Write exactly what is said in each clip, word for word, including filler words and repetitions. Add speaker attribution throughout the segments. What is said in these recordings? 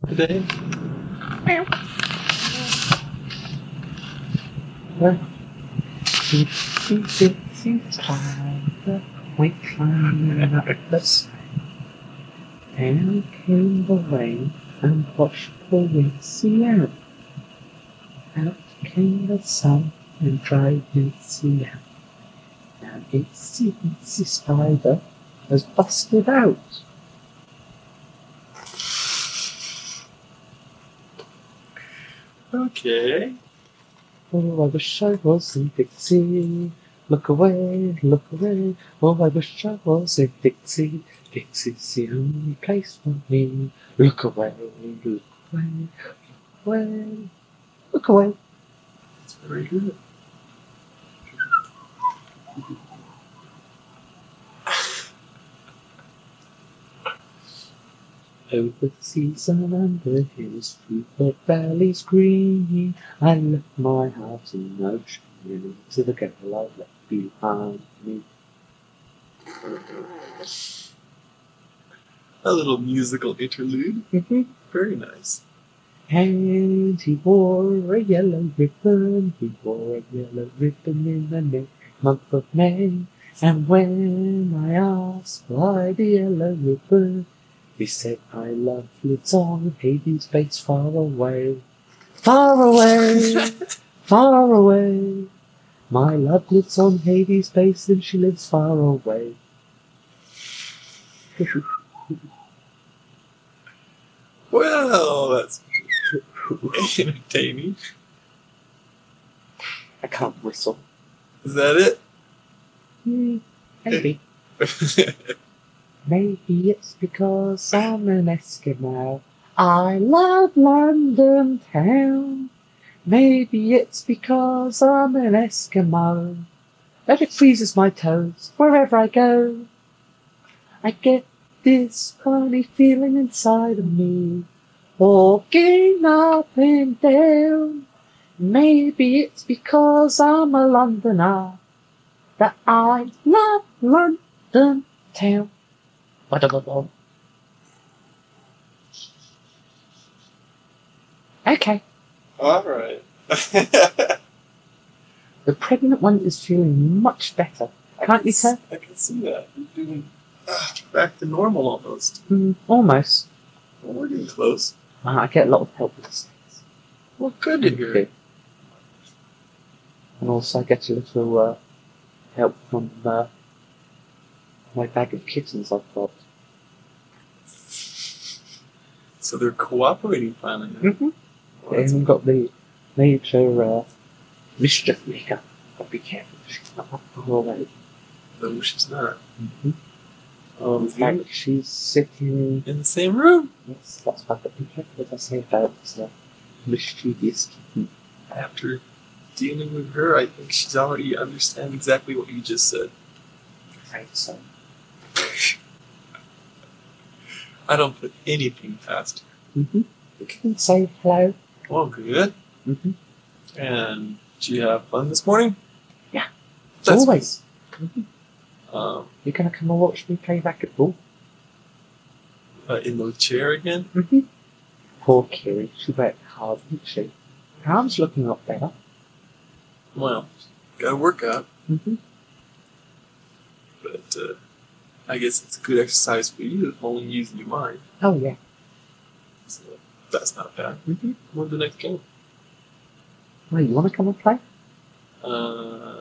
Speaker 1: today?
Speaker 2: Well, itsy bitsy spider went climbing up the side. Down came the rain and washed poor Itsy out. Out came the sun and dried Itsy out. Now Itsy Bitsy Spider has busted out.
Speaker 1: Okay.
Speaker 2: Oh, I wish I was in Dixie. Look away, look away. Oh, I wish I was in Dixie. Dixie's the only place for me. Look away, look away, look away, look away.
Speaker 1: That's very good.
Speaker 2: Over the seas and under the hills, through the valleys green, I left my heart in the ocean, to the girl I left behind me.
Speaker 1: A little musical interlude.
Speaker 2: Mm-hmm.
Speaker 1: Very nice.
Speaker 2: And he wore a yellow ribbon, he wore a yellow ribbon in the next month of May. And when I asked why the yellow ribbon, he said, my love lives on Hades' base far away. Far away, far away. My love lives on Hades' base and she lives far away.
Speaker 1: Well, that's entertaining.
Speaker 2: I can't whistle.
Speaker 1: Is that it?
Speaker 2: Hmm, maybe. Maybe it's because I'm an Eskimo. I love London town. Maybe it's because I'm an Eskimo. That it freezes my toes wherever I go. I get this funny feeling inside of me, walking up and down. Maybe it's because I'm a Londoner that I love London town. Ba-da-ba-bum. Okay.
Speaker 1: Alright.
Speaker 2: The pregnant one is feeling much better. Can't you tell?
Speaker 1: I can see that. You're doing uh, back to normal almost.
Speaker 2: Mm, almost.
Speaker 1: Well, we're getting close.
Speaker 2: Uh, I get a lot of help with this.
Speaker 1: Well, good to hear.
Speaker 2: Good. And also I get a little uh, help from uh, my bag of kittens I've got.
Speaker 1: So they're cooperating finally.
Speaker 2: Mm-hmm.
Speaker 1: Well,
Speaker 2: They
Speaker 1: that's-
Speaker 2: haven't got the major uh, mischief maker. But be careful, she's not up the whole way.
Speaker 1: No, she's not.
Speaker 2: Mm-hmm.
Speaker 1: Um,
Speaker 2: In fact, she's sitting.
Speaker 1: in the same room.
Speaker 2: Yes, that's why I've got to be careful what I say about uh, mischievous kitten.
Speaker 1: After dealing with her, I think she's already understand exactly what you just said.
Speaker 2: Right, so.
Speaker 1: I don't put anything past her.
Speaker 2: Mm-hmm. You can say hello.
Speaker 1: Well, good.
Speaker 2: Mm-hmm.
Speaker 1: And did you have fun this morning?
Speaker 2: Yeah.
Speaker 1: That's
Speaker 2: Always. Mm-hmm.
Speaker 1: good. Um,
Speaker 2: You're going to come and watch me play racquetball?
Speaker 1: uh, in the chair again?
Speaker 2: Mm-hmm. Poor Kiri, she worked hard, didn't she? Her arm's looking a lot better.
Speaker 1: Well, gotta work out.
Speaker 2: Mm-hmm.
Speaker 1: But uh, I guess it's a good exercise for you if only using your mind.
Speaker 2: Oh, yeah.
Speaker 1: So that's not bad.
Speaker 2: Mm-hmm.
Speaker 1: When's the next game?
Speaker 2: Well, you want to come and play?
Speaker 1: Uh,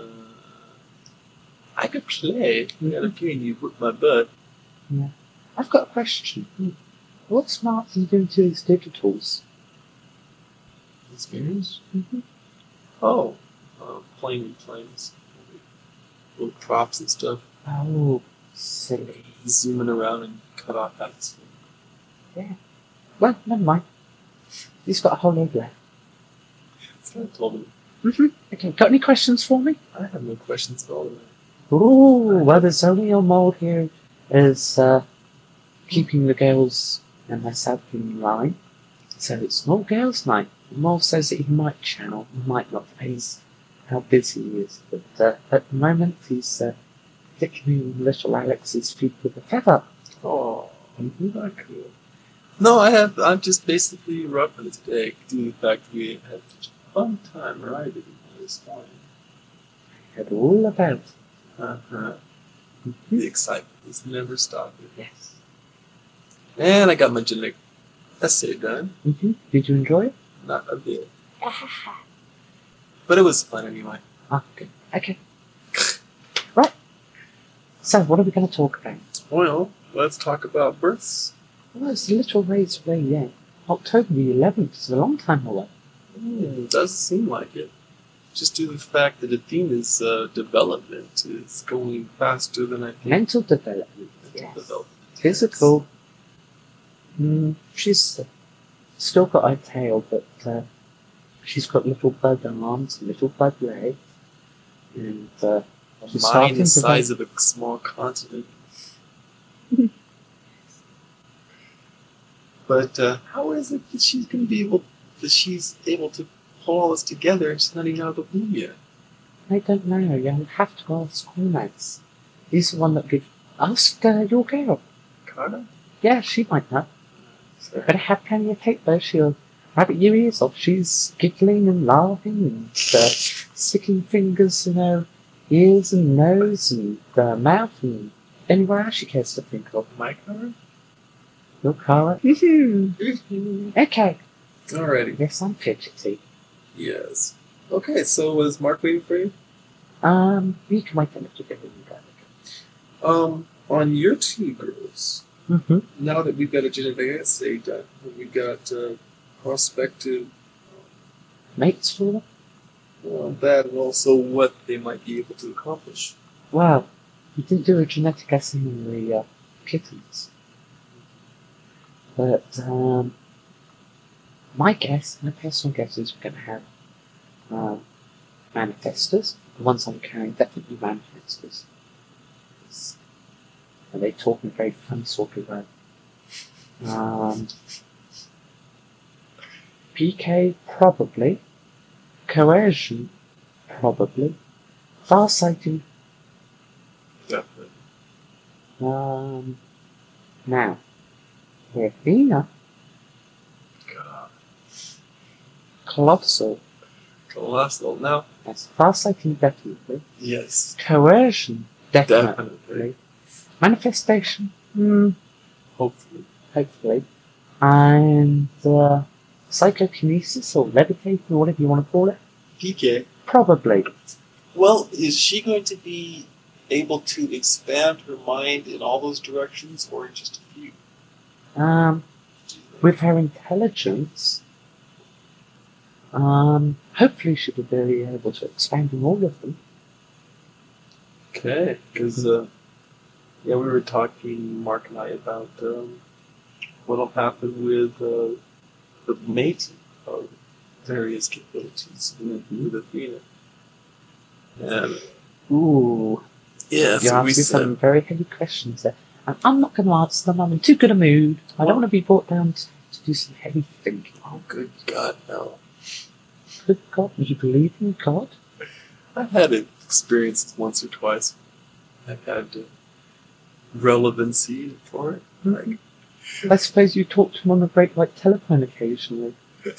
Speaker 1: I could play. I got a feeling you whipped my butt.
Speaker 2: I've got a question. Hmm. What's Martin doing to his digitals?
Speaker 1: Experience?
Speaker 2: Mm-hmm.
Speaker 1: Oh, uh, playing with planes. Little props and stuff.
Speaker 2: Oh, silly.
Speaker 1: Zooming around and cut off that.
Speaker 2: Well, never mind. He's got a whole load left.
Speaker 1: That's what I told him.
Speaker 2: Mm-hmm. Okay, got any questions for me?
Speaker 1: I have no questions at all.
Speaker 2: Ooh, well, there's only a mold here is uh, keeping the girls and myself in line. So it's not girls' night. The mole says that he might channel, he might not, depends how busy he is. But uh, at the moment, he's uh, tickling little Alex's feet with a feather.
Speaker 1: Oh,
Speaker 2: Mm-hmm.
Speaker 1: not cool. No, I have. I'm just basically roughing it today due to the fact that we had such a fun time riding this morning.
Speaker 2: Heard all about it.
Speaker 1: Uh-huh.
Speaker 2: Mhm.
Speaker 1: The excitement is never stopping.
Speaker 2: Yes.
Speaker 1: And I got my genetic essay done.
Speaker 2: Mm-hmm. Did you enjoy it?
Speaker 1: Not a bit. But it was fun anyway.
Speaker 2: Okay. Okay. Right. So, what are we going to talk about?
Speaker 1: Well, let's talk about births.
Speaker 2: Well, it's a little ways away yet. October the eleventh is a long time away.
Speaker 1: Mm, doesn't seem like it. Just due to the fact that Athena's uh, development is going faster than I think.
Speaker 2: Mental development.
Speaker 1: Mental
Speaker 2: Yes.
Speaker 1: development.
Speaker 2: Physical. Mm, she's uh, still got her tail, but uh, she's got little bud arms, little bud legs, and uh,
Speaker 1: A
Speaker 2: she's
Speaker 1: mind
Speaker 2: starting
Speaker 1: the
Speaker 2: to
Speaker 1: size of a small continent. But uh, how is it that she's going to be able that she's able to pull all this together and she's not even out of the womb yet?
Speaker 2: I don't know. You'll have to ask Cormax. He's the one that gives. Ask uh, your girl.
Speaker 1: Carter?
Speaker 2: Yeah, she might know. Better have plenty of tape though. She'll rabbit your ears off. She's giggling and laughing and uh, sticking fingers in her ears and nose and uh, mouth and anywhere else she cares to think of.
Speaker 1: My Carter?
Speaker 2: Your Cara. Okay.
Speaker 1: Alrighty.
Speaker 2: Yes, I'm fidgety.
Speaker 1: Yes. Okay, so was Mark waiting for you?
Speaker 2: Um, you can wait a little bit when you go.
Speaker 1: Um, on your two girls,
Speaker 2: Mm-hmm.
Speaker 1: now that we've got a genetic assay done, we've got uh, prospective
Speaker 2: Mates for them?
Speaker 1: uh, that and also what they might be able to accomplish.
Speaker 2: Well, we didn't do a genetic assay on the uh, kittens. But, um, my guess, my personal guess is we're going to have uh, manifestors. The ones I'm carrying, definitely manifestors. And they talk in a very funny sort of way. Um, P K, probably. Coercion, probably. Farsighting,
Speaker 1: Definitely.
Speaker 2: um, now, for Athena,
Speaker 1: God.
Speaker 2: Colossal,
Speaker 1: Colossal. Now,
Speaker 2: that's farsighting definitely.
Speaker 1: yes.
Speaker 2: Coercion, definitely.
Speaker 1: Definitely.
Speaker 2: Manifestation, hmm,
Speaker 1: Hopefully.
Speaker 2: hopefully. And, uh, psychokinesis or levitating or whatever you want to call it,
Speaker 1: P K.
Speaker 2: probably.
Speaker 1: Well, is she going to be able to expand her mind in all those directions or in just a few?
Speaker 2: Um, with her intelligence, um, hopefully she'll be very able to expand in all of them.
Speaker 1: Okay. Because, uh, yeah, we were talking, Mark and I, about um, what'll happen with uh, the mating of various capabilities with, with Athena. And,
Speaker 2: Ooh,
Speaker 1: yeah,
Speaker 2: you're
Speaker 1: so we
Speaker 2: asking
Speaker 1: said,
Speaker 2: some very heavy questions there. And I'm not going to answer them. I'm in too good a mood. I don't want to be brought down to, to do some heavy thinking.
Speaker 1: oh, good God, no.
Speaker 2: Good God, do you believe in God?
Speaker 1: I've had experiences once or twice. I've had uh, relevancy for it. Like,
Speaker 2: I suppose you talk to him on the great white telephone occasionally.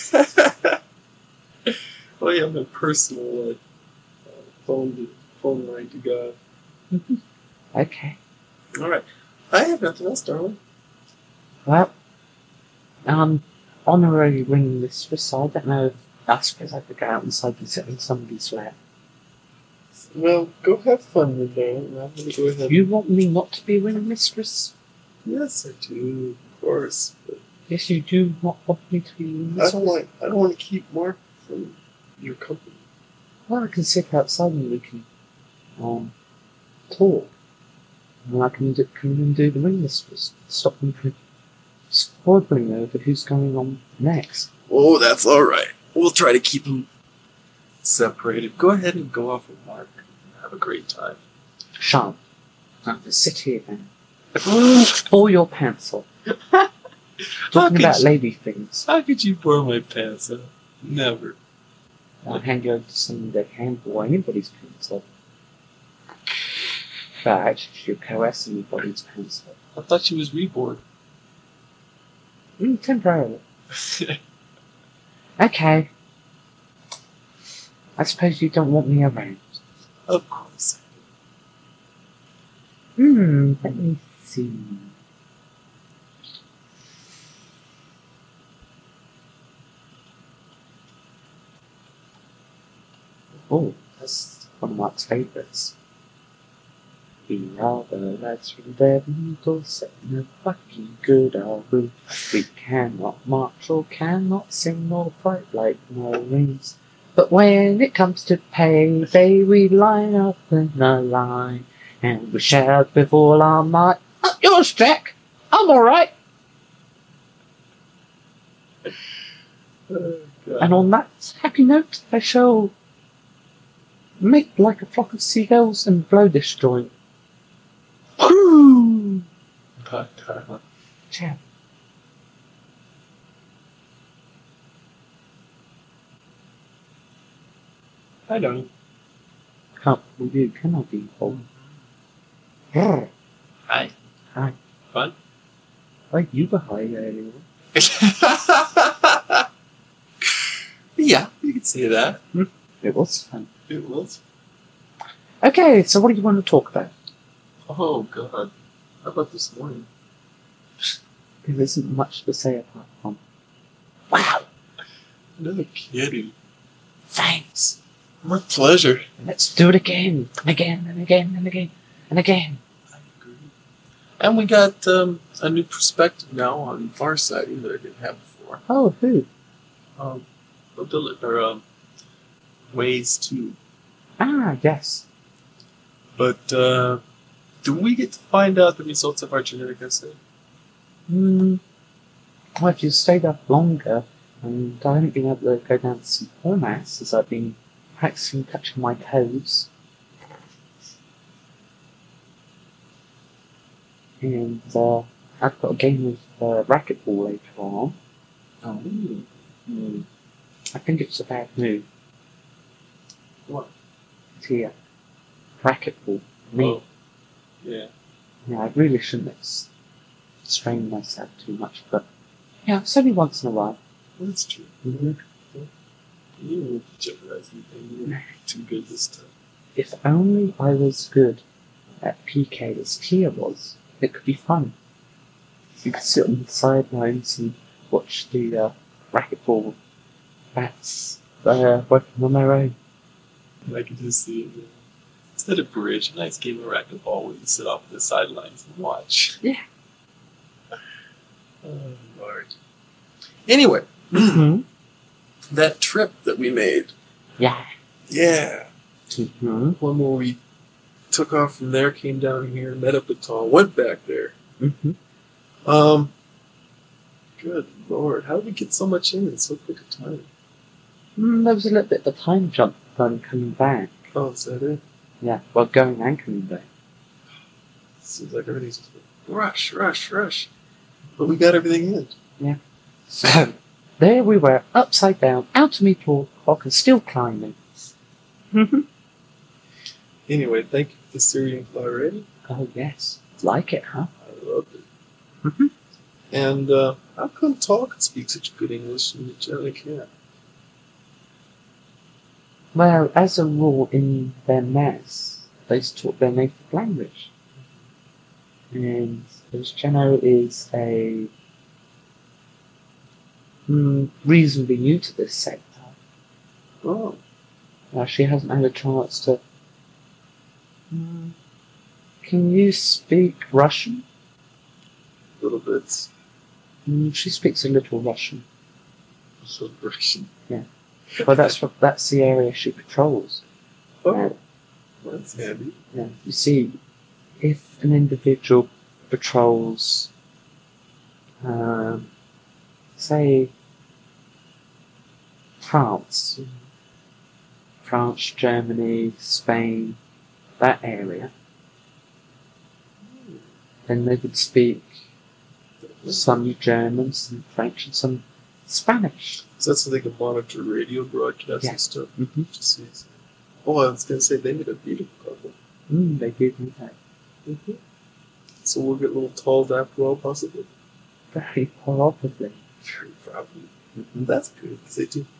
Speaker 1: oh yeah, my personal uh, uh, phone to, phone line to God.
Speaker 2: Okay.
Speaker 1: All right, I have nothing else, darling.
Speaker 2: Well, um, honorary ring mistress, I don't know if I suppose I could go out inside and sit in somebody's lap.
Speaker 1: Well, go have fun with that. I'm gonna go ahead.
Speaker 2: You want me not to be ring mistress?
Speaker 1: Yes, I do, of course. But
Speaker 2: Yes, you do not want me to be ring
Speaker 1: I
Speaker 2: mistress?
Speaker 1: don't want. I don't want to keep Mark from your company.
Speaker 2: Well, I can sit outside and we can, um, talk. And I can do, come in and do the ring mistress. Stop them from squabbling over who's going on next.
Speaker 1: Oh, that's all right. We'll try to keep them separated. Go ahead and go off with Mark. Have a great time.
Speaker 2: Sean, now sit here then. Pull your pants off.
Speaker 1: How
Speaker 2: Talking
Speaker 1: could
Speaker 2: about
Speaker 1: you-
Speaker 2: lady things.
Speaker 1: How could you pull my pants up? Never.
Speaker 2: I'll hand you over to someone that can pull anybody's pants off. But you caress anybody's pants off.
Speaker 1: I thought she was reborn.
Speaker 2: Mm, temporarily. Okay. I suppose you don't want me around.
Speaker 1: Of course.
Speaker 2: Hmm, let me see. Oh, that's one of Mark's favourites. We are the lads from Devon, setting a fucking good old roof. We cannot march or cannot sing or fight like Marines. But when it comes to payday, we line up in a line. And we shout with all our might, "Up yours, Jack! I'm alright!"
Speaker 1: Oh, God.
Speaker 2: And on that happy note, I shall make like a flock of seagulls and blow this joint. Whoo!
Speaker 1: But, uh,
Speaker 2: Ciao.
Speaker 1: I don't.
Speaker 2: Can't believe you cannot be old. Brr.
Speaker 1: Hi.
Speaker 2: Hi.
Speaker 1: Fun?
Speaker 2: Like you were high earlier.
Speaker 1: Yeah, you can say that.
Speaker 2: It was fun.
Speaker 1: It was.
Speaker 2: Okay, so what do you want to talk about?
Speaker 1: Oh, God. How about this morning?
Speaker 2: There isn't much to say apart from, wow,
Speaker 1: No kidding.
Speaker 2: thanks.
Speaker 1: My pleasure.
Speaker 2: Let's do it again, and again, and again, and again, and again.
Speaker 1: I agree. And we got um, a new perspective now on farsighting that I didn't have before.
Speaker 2: Oh, who?
Speaker 1: Um, ability, or um, ways to.
Speaker 2: Ah, yes.
Speaker 1: But uh, do we get to find out the results of our genetic essay?
Speaker 2: Hmm. Well, if you stayed up longer, and I haven't been able to go down to see formats as I've been practicing touching my toes. And uh, I've got a game of uh, racquetball later on.
Speaker 1: Oh. Mm.
Speaker 2: I think it's a bad move.
Speaker 1: What?
Speaker 2: It's here. Racquetball. Me.
Speaker 1: Oh. Yeah.
Speaker 2: Yeah, I really shouldn't have s- strained myself too much, but yeah, it's only once in a while.
Speaker 1: That's true.
Speaker 2: Mm-hmm.
Speaker 1: You won't jeopardize anything. You're too good this time.
Speaker 2: If only I was good at P K as Tia was, it could be fun. You could sit on the sidelines and watch the uh, racquetball bats uh, working on their own.
Speaker 1: I can just see it. Yeah. Instead of bridge, a nice game of racquetball where you sit off the sidelines and watch.
Speaker 2: Yeah.
Speaker 1: Oh, Lord. Anyway,
Speaker 2: Mm-hmm.
Speaker 1: that trip that we made.
Speaker 2: Yeah.
Speaker 1: Yeah.
Speaker 2: Mm-hmm.
Speaker 1: One more we took off from there, came down here, met up with Tall, went back there.
Speaker 2: Mm-hmm.
Speaker 1: Um, good Lord, how did we get so much in in so quick a time?
Speaker 2: Mm, there was a little bit of a time jump um, coming back.
Speaker 1: Oh, is that it?
Speaker 2: Yeah, well, going and coming back.
Speaker 1: Seems like everything's just rush, rush, rush. But we got everything in.
Speaker 2: So, there we were, upside down, out to meet Lord Clock and still climbing. Mm-hmm.
Speaker 1: Anyway, thank you for the Syrian fly ready.
Speaker 2: Oh, yes. Like it, huh?
Speaker 1: I loved it.
Speaker 2: Mm-hmm.
Speaker 1: And uh, how come Tall can speak such good English and you generally can't?
Speaker 2: Well, as a rule, in their mess, they talk their native language. And as Jenno is a mm, reasonably new to this sector,
Speaker 1: Oh,
Speaker 2: uh, she hasn't had a chance to. Mm, can you speak Russian?
Speaker 1: little bits.
Speaker 2: Mm, she speaks a little Russian.
Speaker 1: So Russian.
Speaker 2: Well, that's what, that's the area she patrols.
Speaker 1: Oh, that's handy.
Speaker 2: Yeah, you see, if an individual patrols, um, say, France, France, Germany, Spain, that area, then they would speak some German, some French, and some Spanish.
Speaker 1: So that's so they can monitor radio broadcasts
Speaker 2: Yeah.
Speaker 1: and stuff.
Speaker 2: Mm-hmm.
Speaker 1: Just see. Oh, I was going to say they made a beautiful couple.
Speaker 2: Mm, they did, didn't they?
Speaker 1: Mm-hmm. So we'll get little Talls after all, possibly.
Speaker 2: Very probably.
Speaker 1: Very probably.
Speaker 2: Mm-hmm.
Speaker 1: That's good, because they do.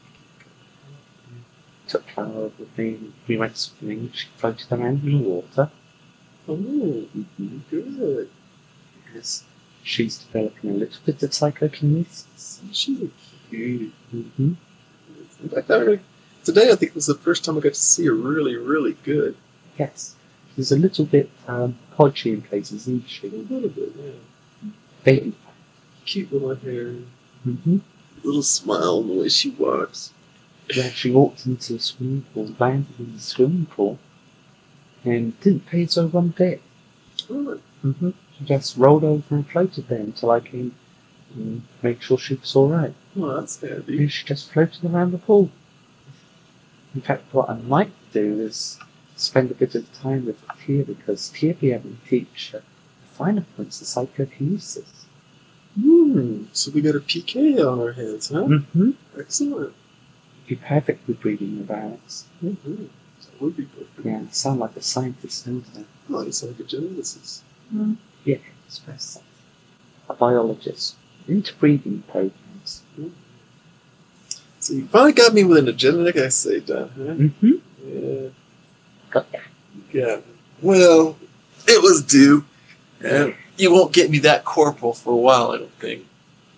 Speaker 2: Took Clara with me. We went swimming. She floated around in the water.
Speaker 1: Oh,
Speaker 2: Mm-hmm.
Speaker 1: good.
Speaker 2: Yes. She's developing a little bit of psychokinesis.
Speaker 1: She's a cutie.
Speaker 2: Mm-hmm.
Speaker 1: In fact, I, today I think was the first time I got to see her really, really good.
Speaker 2: Yes. She's a little bit um, podgy in places, isn't
Speaker 1: A
Speaker 2: she?
Speaker 1: little bit, yeah.
Speaker 2: Baby.
Speaker 1: Cute little hair.
Speaker 2: Mm-hmm.
Speaker 1: Little smile in the way she walks.
Speaker 2: Where she walked into the swimming pool, landed in the swimming pool, and didn't phase her one bit.
Speaker 1: Oh,
Speaker 2: Mm-hmm. She just rolled over and floated there until I came and made sure she was alright.
Speaker 1: well, that's handy.
Speaker 2: And she just floated around the pool. In fact, what I might do is spend a bit of time with Tia, because Tia be able to teach her the finer points of psychokinesis.
Speaker 1: Hmm, so we got a P K on our hands, huh?
Speaker 2: Mm-hmm.
Speaker 1: Excellent.
Speaker 2: Be perfect with reading the barracks.
Speaker 1: Mm-hmm. That would be good.
Speaker 2: Yeah, sound like a scientist, don't they?
Speaker 1: Oh, you sound like a geneticist.
Speaker 2: Mm. Yeah, I suppose so. A biologist. Into breeding programs.
Speaker 1: So you finally got me with an genetic essay done, huh?
Speaker 2: Mm-hmm.
Speaker 1: Yeah.
Speaker 2: Got ya.
Speaker 1: Yeah. Well, it was due. And you won't get me that corporal for a while, I don't think.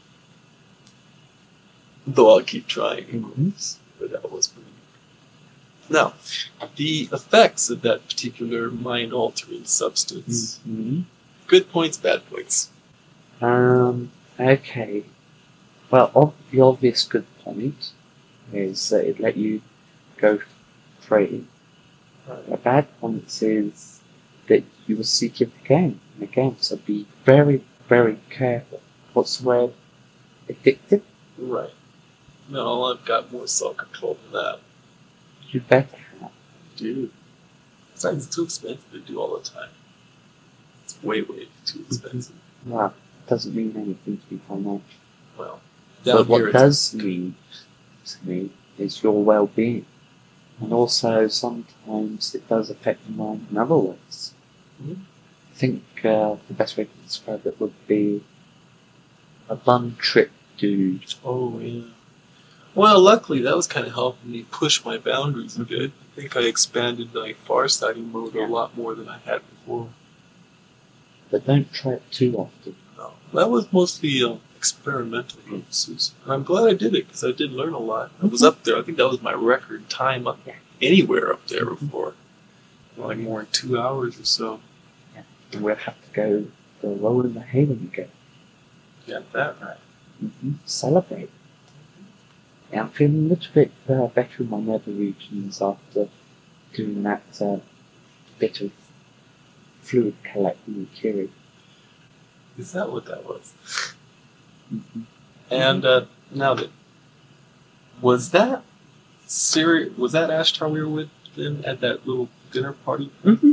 Speaker 1: Though I'll keep trying, of
Speaker 2: Mm-hmm.
Speaker 1: course. But that was pretty. Now, the effects of that particular mind-altering substance.
Speaker 2: Mm-hmm.
Speaker 1: Good points, bad points.
Speaker 2: Um, okay. Well, ob- the obvious good point is that it let you go free. A bad point is that you will seek it again and again, so be very, very careful. What's the word? Addictive?
Speaker 1: Right. No, I've got more self-control than that.
Speaker 2: You better have.
Speaker 1: Dude. Besides, it's too expensive to do all the time. It's way, way too expensive.
Speaker 2: Well, it doesn't mean anything to be financial.
Speaker 1: Well, down
Speaker 2: But what
Speaker 1: here
Speaker 2: it does mean to me is your well-being. And also, sometimes it does affect the mind in other ways.
Speaker 1: Mhm.
Speaker 2: I think uh, the best way to describe it would be a bum trip dude.
Speaker 1: it's... Oh, yeah. Well, luckily, that was kind of helping me push my boundaries a bit. I think I expanded my far-sighting mode
Speaker 2: Yeah.
Speaker 1: a lot more than I had before.
Speaker 2: But don't try it too often.
Speaker 1: No, that was mostly uh, experimental purposes. And I'm glad I did it, because I did learn a lot. I was up there. I think that was my record time up
Speaker 2: Yeah.
Speaker 1: anywhere up there before. Like more than two hours or so.
Speaker 2: And we'll have to go for a roll in the hay when you go.
Speaker 1: Got that right.
Speaker 2: Mm-hmm. Celebrate. Yeah, I'm feeling a little bit uh, better in my nether regions after doing that uh, bit of fluid collecting with Kiri.
Speaker 1: Is that what that was?
Speaker 2: Mm-hmm.
Speaker 1: And uh, now that was that Siri? Was that Ashtar we were with then at that little dinner party?
Speaker 2: Mm-hmm.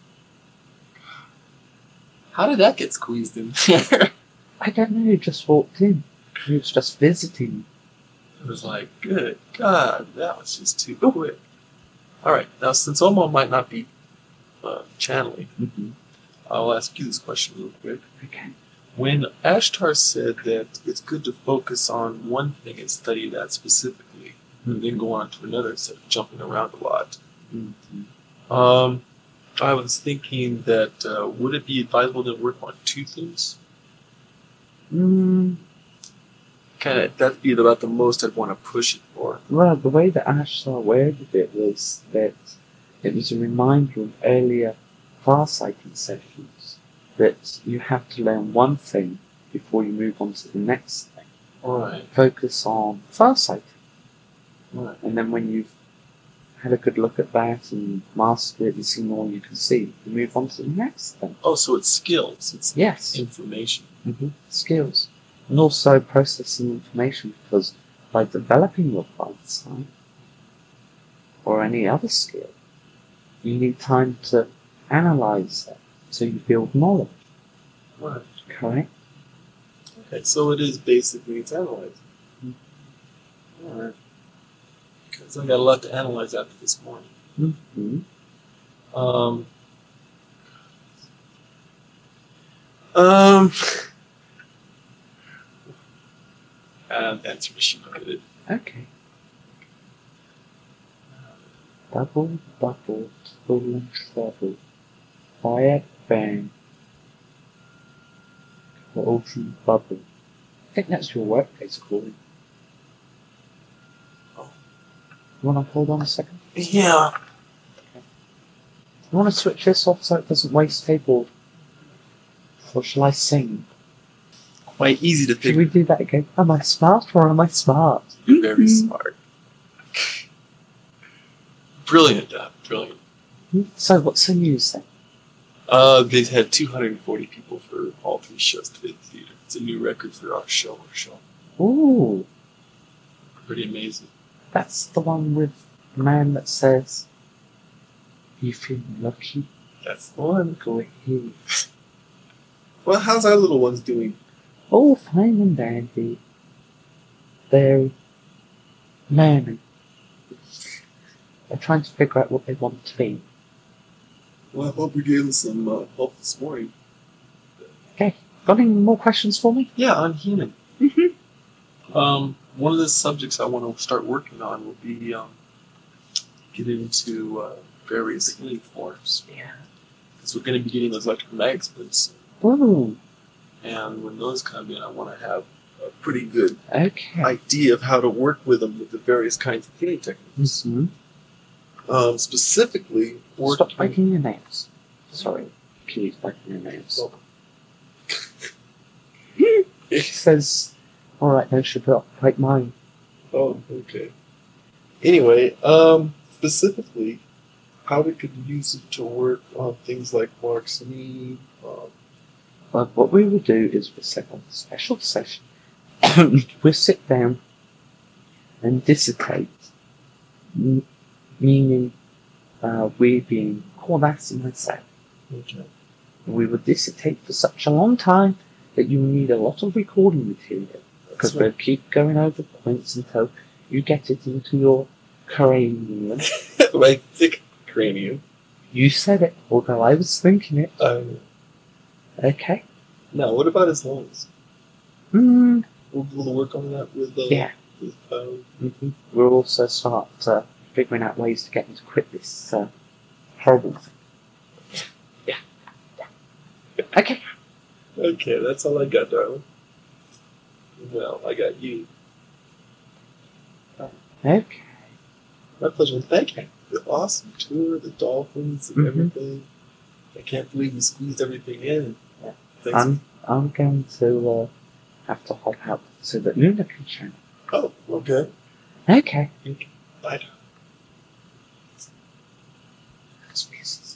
Speaker 1: How did that get squeezed in there?
Speaker 2: I don't know, he just walked in. He was just visiting.
Speaker 1: It was like, good God, that was just too quick. All right, now since Omar might not be uh, channeling,
Speaker 2: Mm-hmm.
Speaker 1: I'll ask you this question real quick.
Speaker 2: Okay.
Speaker 1: When Ashtar said that it's good to focus on one thing and study that specifically, and then go on to another instead of jumping around a lot,
Speaker 2: Mm-hmm.
Speaker 1: um, I was thinking that uh, would it be advisable to work on two things?
Speaker 2: Mm,
Speaker 1: Kind of that'd be about the most I'd want to push it for.
Speaker 2: well, the way that Ashtar worded it was that it was a reminder of earlier farsighting sessions that you have to learn one thing before you move on to the next thing.
Speaker 1: Right,
Speaker 2: Focus on farsighting.
Speaker 1: right.
Speaker 2: And then when you've had a good look at that and mastered it and seen all you can see, you move on to the next thing.
Speaker 1: Oh, so it's skills. It's
Speaker 2: Yes.
Speaker 1: information.
Speaker 2: Mm-hmm. Skills. And also processing information, because by developing your farsight or any other skill, you need time to analyze it so you build knowledge.
Speaker 1: Right.
Speaker 2: Correct?
Speaker 1: Okay, so it is basically it's analyzing.
Speaker 2: Mm-hmm.
Speaker 1: All right. Because I got a lot to analyze after this morning.
Speaker 2: Mm-hmm.
Speaker 1: Um. Um. Uh, that's mission related.
Speaker 2: Okay. Bubble, bubble, full and trouble. Fire, bang. Ocean bubble. I think that's your workplace calling.
Speaker 1: Oh.
Speaker 2: You want to hold on a second?
Speaker 1: Yeah.
Speaker 2: You want to switch this off so it doesn't waste keyboard? Or shall I sing?
Speaker 1: Quite easy to
Speaker 2: Should
Speaker 1: think.
Speaker 2: we do that again? Am I smart or am I smart?
Speaker 1: You're very smart. Brilliant, uh, brilliant.
Speaker 2: So what's the news then?
Speaker 1: Uh, they had two hundred forty people for all three shows today at the theater. It's a new record for our show. Our show.
Speaker 2: Ooh,
Speaker 1: Pretty amazing.
Speaker 2: that's the one with the man that says, "You feel lucky,
Speaker 1: That's the one.
Speaker 2: go ahead."
Speaker 1: Well, how's our little ones doing?
Speaker 2: Oh, fine and dandy. They're learning. They're trying to figure out what they want to be.
Speaker 1: Well, I hope we gave them some uh, help this morning.
Speaker 2: Okay, got any more questions for me?
Speaker 1: Yeah, on healing.
Speaker 2: Mm-hmm.
Speaker 1: Um, one of the subjects I want to start working on will be um, get into uh, various healing forms.
Speaker 2: Yeah.
Speaker 1: Because we're going to be getting those electromagnet splints.
Speaker 2: Ooh,
Speaker 1: And when those come in, I want to have a pretty good
Speaker 2: okay.
Speaker 1: idea of how to work with them with the various kinds of healing techniques.
Speaker 2: Mm-hmm.
Speaker 1: Um, specifically,
Speaker 2: Stop
Speaker 1: working.
Speaker 2: biting your nails. Sorry, please biting your nails.
Speaker 1: Oh.
Speaker 2: She says, alright then, should I bite mine?
Speaker 1: Oh, okay. Anyway, um, specifically, how we could use it to work on things like Mark's knee. Um,
Speaker 2: Well, what we will do is we'll set up a special session. We'll sit down and dissipate. M- meaning, uh, we being Cordass and myself.
Speaker 1: okay.
Speaker 2: We will dissipate for such a long time that you need a lot of recording material. Because
Speaker 1: That's
Speaker 2: we'll keep going over points until you get it into your cranium.
Speaker 1: My thick cranium.
Speaker 2: You said it, although I was thinking it.
Speaker 1: Um,
Speaker 2: Okay.
Speaker 1: now, what about his lungs?
Speaker 2: Mm,
Speaker 1: We'll, we'll work on that with, uh,
Speaker 2: yeah.
Speaker 1: with um,
Speaker 2: Mm-hmm. We'll also start uh, figuring out ways to get him to quit this uh, horrible thing. Yeah. yeah. Okay.
Speaker 1: Okay, that's all I got, darling. Well, I got you.
Speaker 2: Okay.
Speaker 1: My pleasure. Thank you. The awesome tour, the dolphins, and
Speaker 2: Mhm.
Speaker 1: everything. I can't believe we squeezed everything in.
Speaker 2: Yeah.
Speaker 1: Thanks.
Speaker 2: I'm I'm going to uh, have to hop out so that Luna can shine.
Speaker 1: Oh, okay.
Speaker 2: Okay.
Speaker 1: Bye.
Speaker 2: That's business.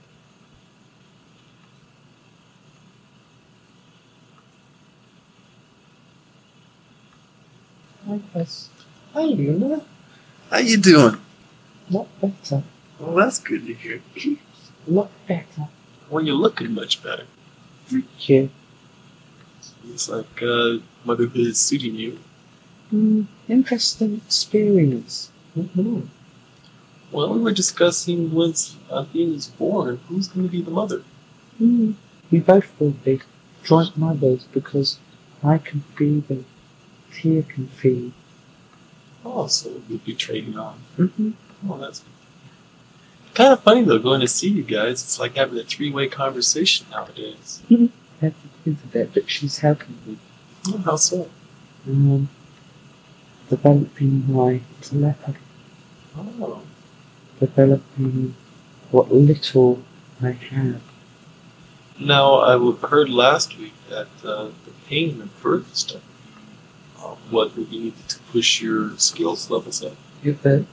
Speaker 2: Hi, Chris.
Speaker 1: Hi, Luna. How you doing?
Speaker 2: Lot better.
Speaker 1: Well, that's good to hear.
Speaker 2: Lot better.
Speaker 1: Well, you're looking much better.
Speaker 2: Thank you.
Speaker 1: It's like uh, motherhood is suiting you.
Speaker 2: Mm, interesting experience.
Speaker 1: Mm-hmm. Well, we were discussing once Athena is born, who's going to be the mother?
Speaker 2: Mm, we both will be joint mothers because I can feed and Tia can feed.
Speaker 1: Oh, so we'll be trading on.
Speaker 2: Mm-hmm.
Speaker 1: Oh, that's kind of funny though. Going to see you guys, it's like having a three-way conversation nowadays.
Speaker 2: That is a bit, but she's helping me.
Speaker 1: Oh, how so?
Speaker 2: Um, developing my telepathy,
Speaker 1: Oh,
Speaker 2: developing what little I have.
Speaker 1: now I w- heard last week that uh, the pain and birth stuff uh, what would you need to push your skills levels up.
Speaker 2: Yeah, but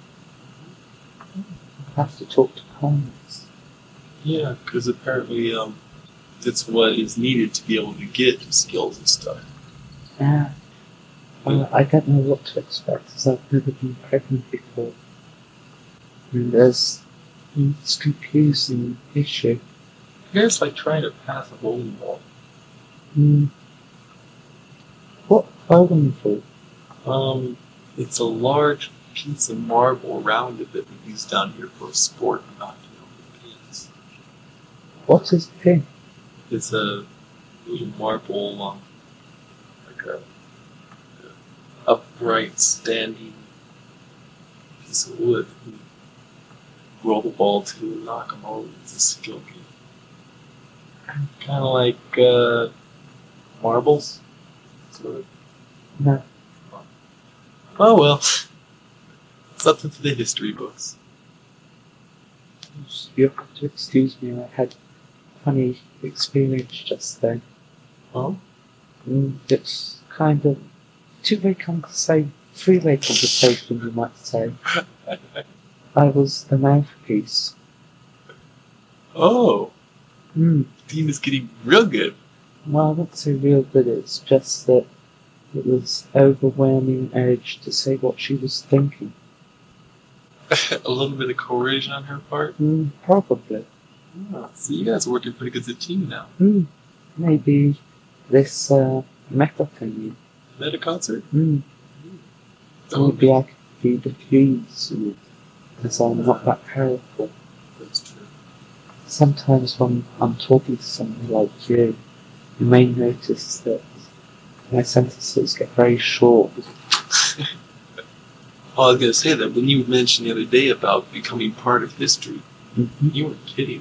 Speaker 2: I have to talk to Congress.
Speaker 1: Yeah, because apparently um, that's what is needed to be able to get skills and stuff.
Speaker 2: Yeah. Well, I don't know what to expect as I've never been pregnant before. And there's it's confusing issue.
Speaker 1: I guess like trying to pass a bowling ball.
Speaker 2: Hmm. What bowling for?
Speaker 1: Um, it's a large piece of marble around it that we use down here for a sport, not you know, with pins.
Speaker 2: What is pin?
Speaker 1: It's a little marble, um, like a, bright standing piece of wood. You roll the ball to knock them over. It's a skill game. Kind of like uh, marbles. Sort of.
Speaker 2: No.
Speaker 1: Oh well. Something to the history books.
Speaker 2: You'll have to excuse me, I had a funny experience just then.
Speaker 1: Oh?
Speaker 2: Mm, it's kind of two-way conversation, three-way conversation, you might say. I was the mouthpiece.
Speaker 1: Oh!
Speaker 2: Mm.
Speaker 1: Team is getting real good.
Speaker 2: Well, I wouldn't say real good, it's just that it was overwhelming urge to say what she was thinking.
Speaker 1: A little bit of coercion on her part.
Speaker 2: Mm, probably.
Speaker 1: Oh, so you guys are working pretty good as a team now.
Speaker 2: Mm. Maybe this uh, metal thing.
Speaker 1: Meta concert?
Speaker 2: Mm.
Speaker 1: Oh,
Speaker 2: Maybe I could be the fuse, because I'm not that powerful.
Speaker 1: that's true.
Speaker 2: Sometimes when I'm talking to someone like you, you may notice that my sentences get very short.
Speaker 1: Well, I was going to say that when you mentioned the other day about becoming part of history,
Speaker 2: Mm-hmm.
Speaker 1: you weren't kidding.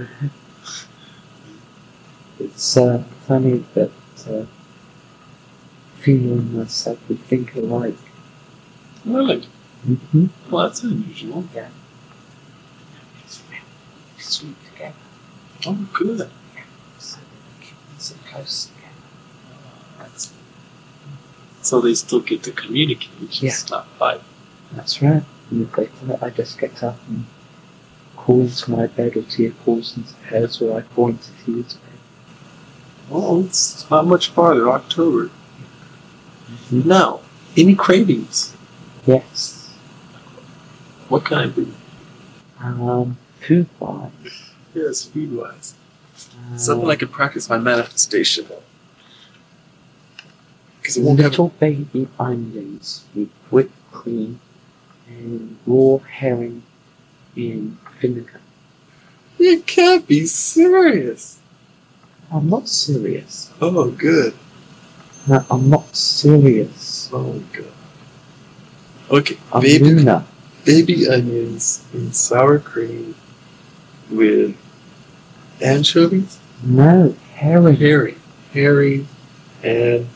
Speaker 2: It's uh, funny that uh, Fiona and myself we think alike.
Speaker 1: Really?
Speaker 2: Mm-hmm.
Speaker 1: Well, that's unusual.
Speaker 2: Yeah. It's really sweet together.
Speaker 1: Oh, good.
Speaker 2: So keep so close together.
Speaker 1: That's... So they still get to communicate, just
Speaker 2: Yeah.
Speaker 1: not fight.
Speaker 2: That's right. And if they fight, I just get up and call into my bed, or Tia calls into hers, or I call into Tia's bed.
Speaker 1: Well, it's not much farther, October.
Speaker 2: Mm-hmm.
Speaker 1: Now, any cravings?
Speaker 2: Yes.
Speaker 1: What kind of food?
Speaker 2: Um, food wise.
Speaker 1: Yes, food-wise.
Speaker 2: Uh,
Speaker 1: Something I could practice my manifestation on. Because it won't have...
Speaker 2: little baby onions with whipped cream and raw herring in vinegar.
Speaker 1: You can't be serious.
Speaker 2: I'm not serious.
Speaker 1: Oh, good.
Speaker 2: No, I'm not serious.
Speaker 1: Oh, good. Okay,
Speaker 2: I'm
Speaker 1: baby,
Speaker 2: Luna.
Speaker 1: baby onions in sour cream with anchovies?
Speaker 2: No, herring.
Speaker 1: Herring. Herring and...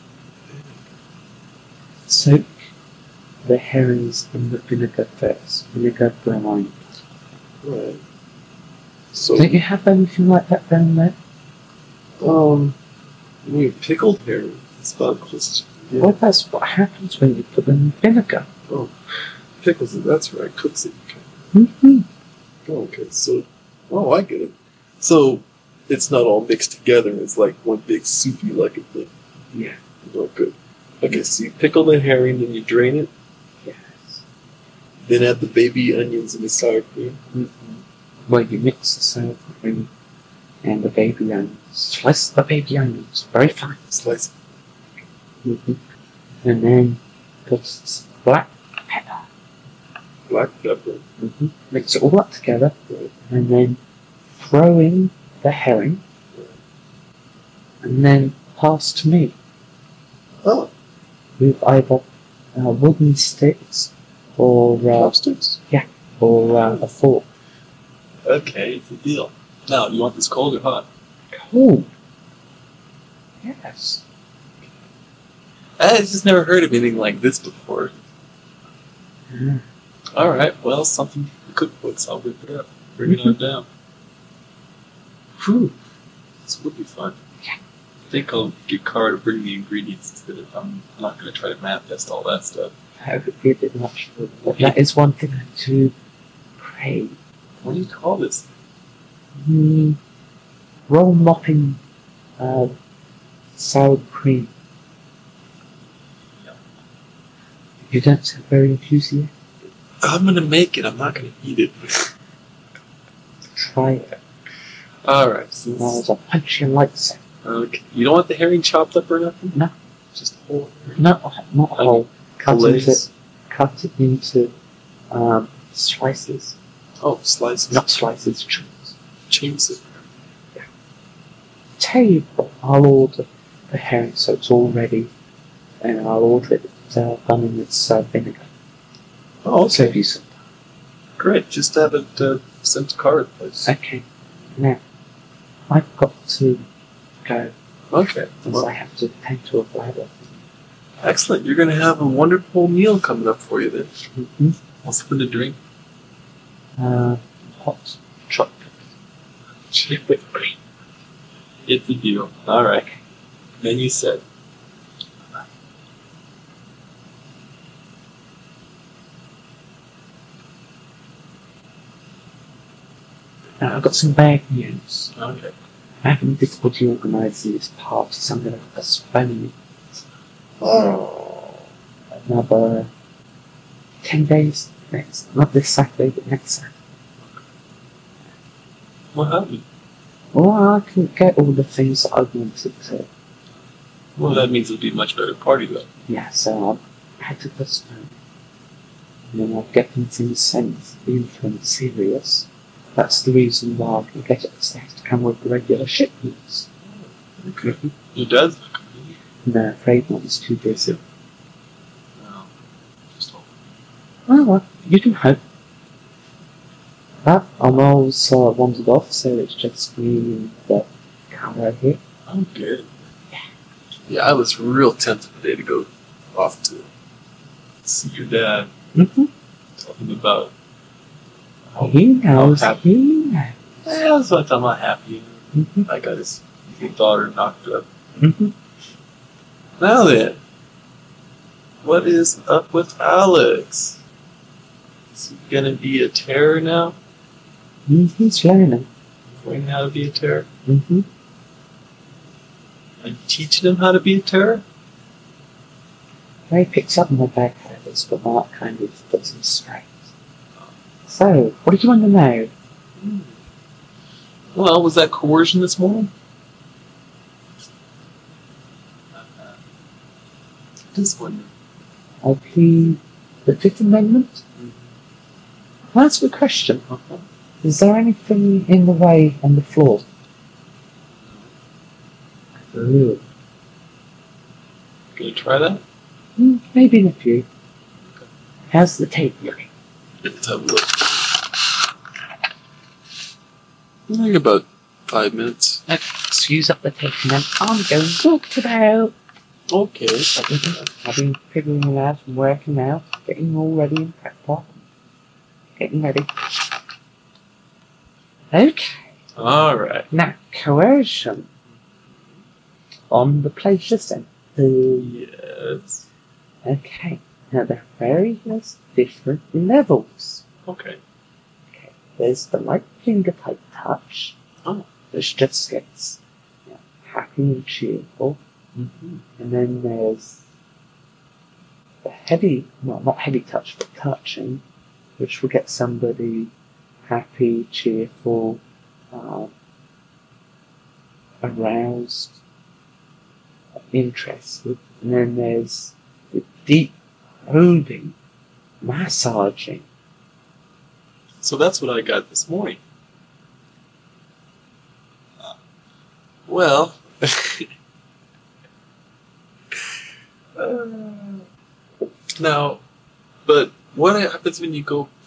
Speaker 2: Soak the herrings in the vinegar first. Vinegar brine.
Speaker 1: Right. So,
Speaker 2: Don't you have anything like that down there?
Speaker 1: um, you mean pickled herring? It's about just... Yeah.
Speaker 2: Well, that's what happens when you put them in vinegar.
Speaker 1: Oh, pickles it, that's right. Cooks it.
Speaker 2: Mm-hmm.
Speaker 1: Oh, okay, so... Oh, I get it. So, it's not all mixed together. It's like one big soupy like a thing.
Speaker 2: Yeah.
Speaker 1: Oh, good. Okay, so you pickle the herring, then you drain it,
Speaker 2: Yes.
Speaker 1: then add the baby onions and the sour cream.
Speaker 2: Mm-hmm. Well, you mix the sour cream and the baby onions. Slice the baby onions very fine.
Speaker 1: Slice it.
Speaker 2: Mm-hmm. And then put some black pepper.
Speaker 1: Black pepper.
Speaker 2: Mm-hmm. Mix it all up together.
Speaker 1: Right.
Speaker 2: And then throw in the herring. And then pass to me
Speaker 1: Oh,
Speaker 2: with either uh, wooden sticks or uh,
Speaker 1: chopsticks?
Speaker 2: or uh, a fork.
Speaker 1: Okay, it's a deal. Now, you want this cold or hot?
Speaker 2: Cool. Yes.
Speaker 1: I just never heard of anything like this before.
Speaker 2: Mm.
Speaker 1: Alright, well, something for cookbooks. I'll whip it up. Bring it on down. Whew. This would be fun.
Speaker 2: Yeah.
Speaker 1: I think I'll get Cara to bring the ingredients instead of... I'm not going to try to map test all that stuff.
Speaker 2: I would be a bit much for it. But that is one thing I do crave.
Speaker 1: What do you call this?
Speaker 2: Mm, roll mopping uh, sour cream. You don't sound very enthusiastic.
Speaker 1: I'm going to make it. I'm not going to eat it.
Speaker 2: Try it.
Speaker 1: Alright, so
Speaker 2: Now
Speaker 1: this-
Speaker 2: I'll punch you like so.
Speaker 1: okay. You don't want the herring chopped up or nothing?
Speaker 2: No.
Speaker 1: Just whole herring.
Speaker 2: Not, not a
Speaker 1: Okay.
Speaker 2: whole. Cut it,
Speaker 1: Fillets.
Speaker 2: cut it into um, slices.
Speaker 1: Oh, slices.
Speaker 2: Not slices, chunks.
Speaker 1: Chunks of
Speaker 2: Tell you what, I'll order the herring so it's all ready and I'll order it uh, done in its uh, vinegar.
Speaker 1: Oh,
Speaker 2: So
Speaker 1: okay.
Speaker 2: you said,
Speaker 1: Great. Just have it uh, sent to Cara, please.
Speaker 2: okay, now I've got to go
Speaker 1: Okay.
Speaker 2: because
Speaker 1: Well,
Speaker 2: I have to tend to a bladder.
Speaker 1: excellent. You're going to have a wonderful meal coming up for you then.
Speaker 2: Mm-hmm.
Speaker 1: What's for the drink?
Speaker 2: Uh, hot chocolate. Chip whipped cream.
Speaker 1: It's a deal. All right. Then you said.
Speaker 2: Now I've got some bad news.
Speaker 1: Okay.
Speaker 2: I'm having difficulty organising this party, so I'm going to postpone it
Speaker 1: Oh.
Speaker 2: another ten days next, not this Saturday, but next Saturday.
Speaker 1: What happened?
Speaker 2: Well, I couldn't get all the things that I wanted to.
Speaker 1: Well, that means it'll be a much better party, though.
Speaker 2: Yeah, so I had to postpone it. And then I'll get them things sent in from serious. That's the reason why I can get it, because they have to come with the regular shipments.
Speaker 1: Okay. Your dad's not coming.
Speaker 2: No, afraid not, it's too busy.
Speaker 1: No. Just hope.
Speaker 2: Oh well, you can hope. But I'm always uh, wandered off, so it's just me and the camera here.
Speaker 1: I'm good. Yeah, I was real tempted today to go off to see your dad.
Speaker 2: Mm-hmm.
Speaker 1: Tell him about how
Speaker 2: He knows,
Speaker 1: happy.
Speaker 2: he knows.
Speaker 1: Yeah, that's what I'm not happy.
Speaker 2: Mm-hmm.
Speaker 1: I got his, his daughter knocked up.
Speaker 2: Mm-hmm.
Speaker 1: Now then, what is up with Alex? Is he gonna be a terror now?
Speaker 2: He's learning.
Speaker 1: Learning how to be a terror?
Speaker 2: Mm-hmm.
Speaker 1: Are you teaching him how to be a terror?
Speaker 2: Ray picks up my bad habits, but Mark kind of puts him straight. So, what did you want to know?
Speaker 1: Well, was that coercion this morning? Just wondering.
Speaker 2: I plead the Fifth Amendment? Well, that's a good question.
Speaker 1: Uh-huh.
Speaker 2: Is there anything in the way on the floor? Ooh.
Speaker 1: Gonna try that?
Speaker 2: Hmm, maybe in a few. How's the tape looking?
Speaker 1: Let's have a look. I think about five minutes.
Speaker 2: Let's use up the tape and then I'm going to walk it out.
Speaker 1: Okay.
Speaker 2: I've been figuring it out and working out, getting all ready and prepped up. Getting ready. Okay.
Speaker 1: Alright.
Speaker 2: Now, coercion. On the pleasure center.
Speaker 1: Yes.
Speaker 2: Okay. Now, there are various different levels.
Speaker 1: Okay.
Speaker 2: Okay. There's the light finger type touch.
Speaker 1: Oh.
Speaker 2: Which just gets you know, happy and cheerful.
Speaker 1: Mm-hmm.
Speaker 2: And then there's the heavy, well, not heavy touch, but touching, which will get somebody happy, cheerful, uh, aroused, interested. And then there's the deep, probing, massaging.
Speaker 1: So that's what I got this morning. Uh, well, uh, now, but what happens when you go